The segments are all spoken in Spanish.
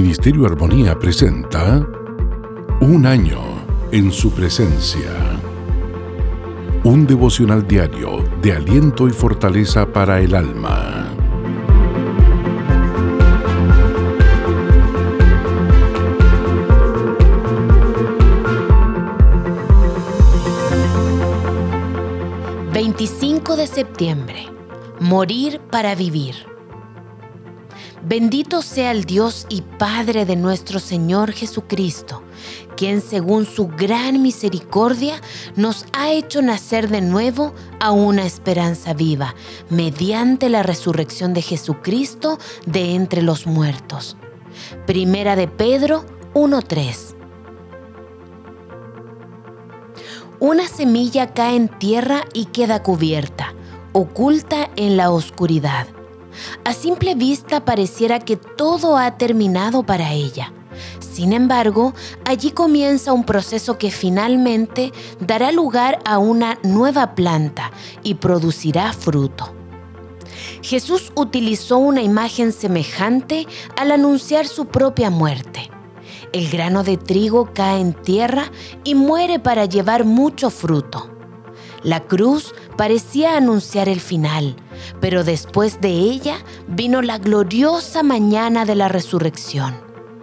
Ministerio Armonía presenta Un año en su presencia. Un devocional diario de aliento y fortaleza para el alma. ...25 de septiembre... Morir para vivir. Bendito sea el Dios y Padre de nuestro Señor Jesucristo, quien según su gran misericordia nos ha hecho nacer de nuevo a una esperanza viva, mediante la resurrección de Jesucristo de entre los muertos. Primera de Pedro 1:3. Una semilla cae en tierra y queda cubierta, oculta en la oscuridad. A simple vista pareciera que todo ha terminado para ella. Sin embargo, allí comienza un proceso que finalmente dará lugar a una nueva planta y producirá fruto. Jesús utilizó una imagen semejante al anunciar su propia muerte. El grano de trigo cae en tierra y muere para llevar mucho fruto. La cruz parecía anunciar el final, pero después de ella vino la gloriosa mañana de la resurrección.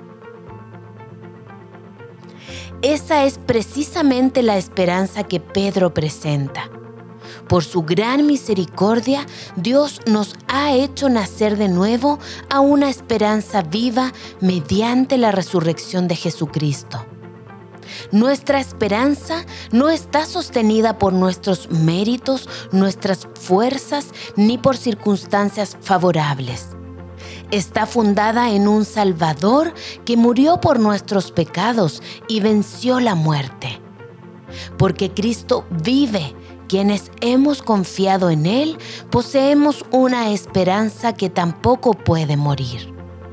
Esa es precisamente la esperanza que Pedro presenta. Por su gran misericordia, Dios nos ha hecho nacer de nuevo a una esperanza viva mediante la resurrección de Jesucristo. Nuestra esperanza no está sostenida por nuestros méritos, nuestras fuerzas, ni por circunstancias favorables. Está fundada en un Salvador que murió por nuestros pecados y venció la muerte. Porque Cristo vive, quienes hemos confiado en Él, poseemos una esperanza que tampoco puede morir.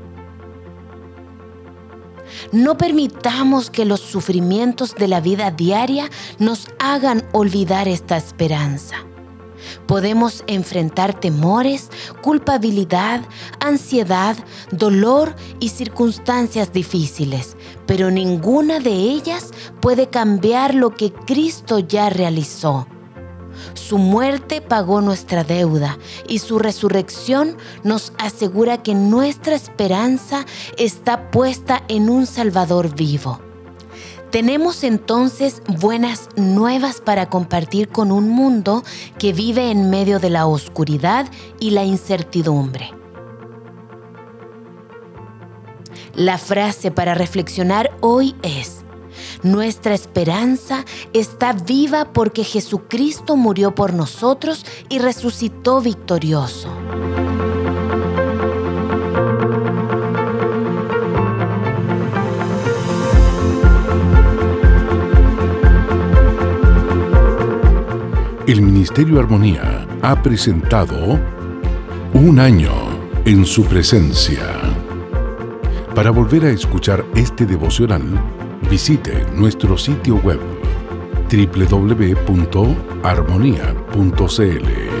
No permitamos que los sufrimientos de la vida diaria nos hagan olvidar esta esperanza. Podemos enfrentar temores, culpabilidad, ansiedad, dolor y circunstancias difíciles, pero ninguna de ellas puede cambiar lo que Cristo ya realizó. Su muerte pagó nuestra deuda y su resurrección nos asegura que nuestra esperanza está puesta en un Salvador vivo. Tenemos entonces buenas nuevas para compartir con un mundo que vive en medio de la oscuridad y la incertidumbre. La frase para reflexionar hoy es: nuestra esperanza está viva porque Jesucristo murió por nosotros y resucitó victorioso. El Ministerio Armonía ha presentado Un año en su presencia. Para volver a escuchar este devocional, visite nuestro sitio web www.armonia.cl.